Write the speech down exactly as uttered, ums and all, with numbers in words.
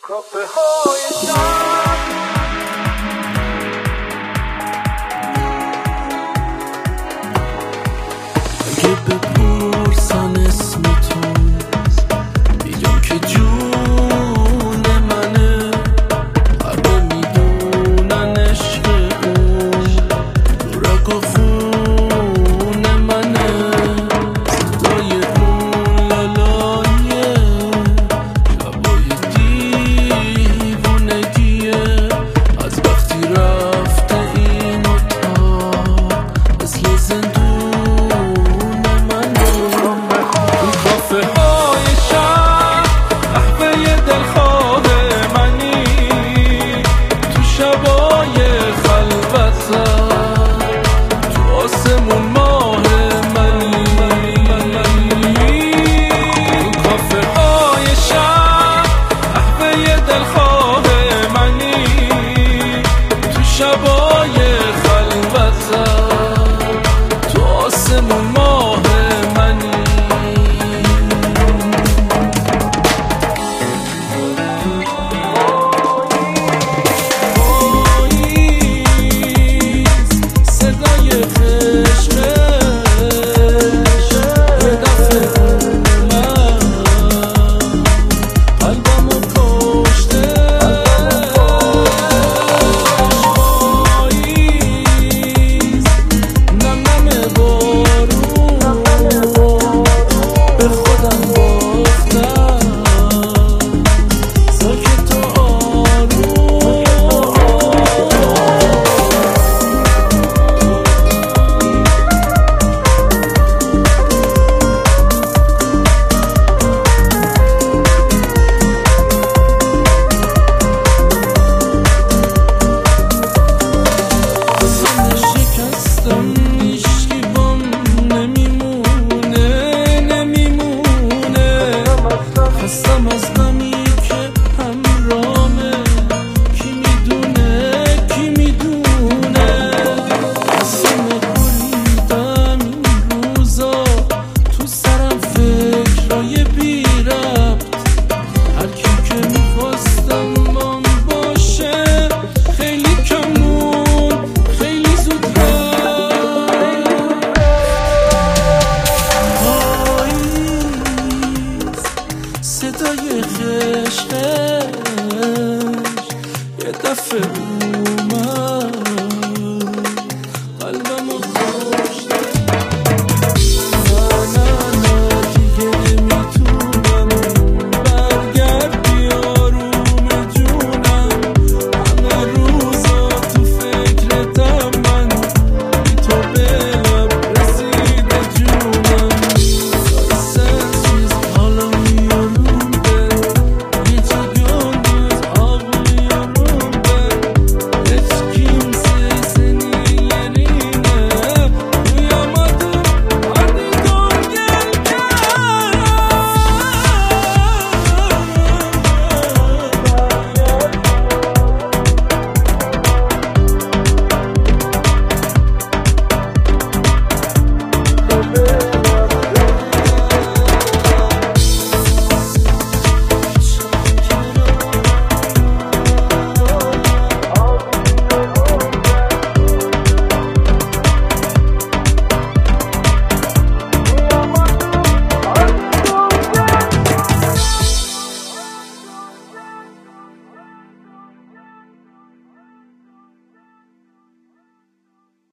کافه های شب اگه بپرسن اسم تو میگم که جون منه، همه میدونن عشق اون تو رگ و خون منه. صدای اون لالایه شبای دیوونگیه، از وقتی رفته این اتاق مثل زندون. شبای خلوتم تو آسمون ماه منی. پاییز صدای خشمش یه دفعه من قلبمو کشته. خستم از غمی که همرامه، کی میدونه کی میدونه. قسم بریدم این روزا تو سرم فکرای بی ربط. هر کی که میخواستم بام باشه خیلی کمون خیلی زود صدای خشخش یه دفعه